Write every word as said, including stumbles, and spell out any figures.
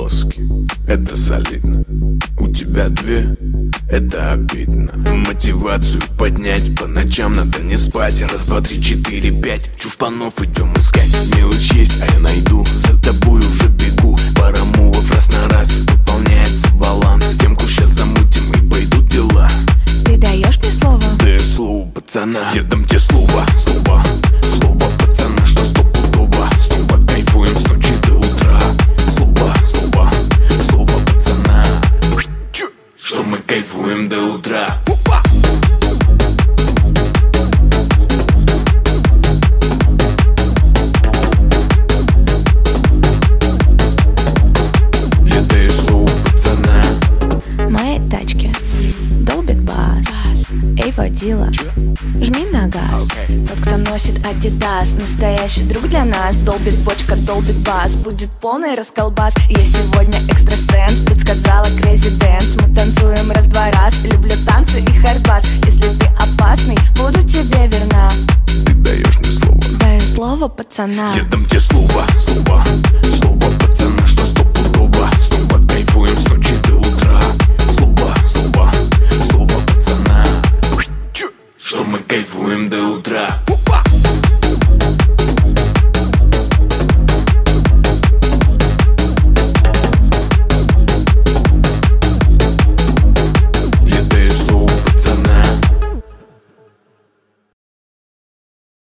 полоски, это солидно. У тебя две, это обидно. Мотивацию поднять, по ночам надо не спать. Раз, два, три, четыре, пять, чушпанов идем искать. Мелочь есть, а я найду, за тобой уже бегу. Пара мувов раз на раз, выполняется баланс. Темку сейчас замутим и пойдут дела. Ты даешь мне слово? Дай слово пацана. Я дам тебе слово, слово, слово пацана, что стопудово. Снова кайфуем с ночи до утра. Слово, слово, слово пацана, что мы кайфуем до утра. Я даю слово пацана. В моей тачке долбит бас. Эй, водила, жми на газ. Okay. Тот, кто носит Адидас, настоящий друг для нас. Долбит бочка, долбит бас, будет полный расколбас. Я сегодня экстрасенс, предсказала Crazy Dance. Мы танцуем раз-два раз, люблю танцы и хардбас. Если ты опасный, буду тебе верна. Ты даешь мне слово. Даю слово пацана. Я дам тебе слово, слово, слово пацана, что стопудово. Снова кайфуем с ночи до утра. Слово, слово, слово пацана, что мы кайфуем до утра.